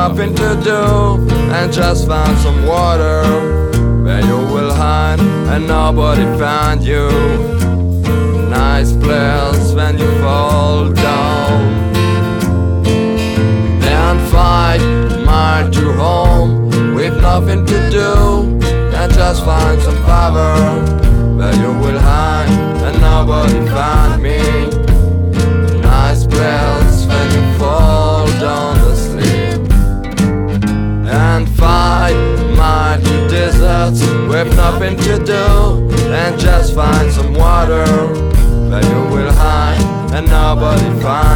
nothing to do and just find some water where you will hide and nobody find you. Nice place when you fall down. And 5 miles to home with nothing to do and just find some cover where you will hide and nobody find me. Nice place when you fall down to sleep. And 5 miles to deserts with nothing to do and just find some water where you will hide and nobody find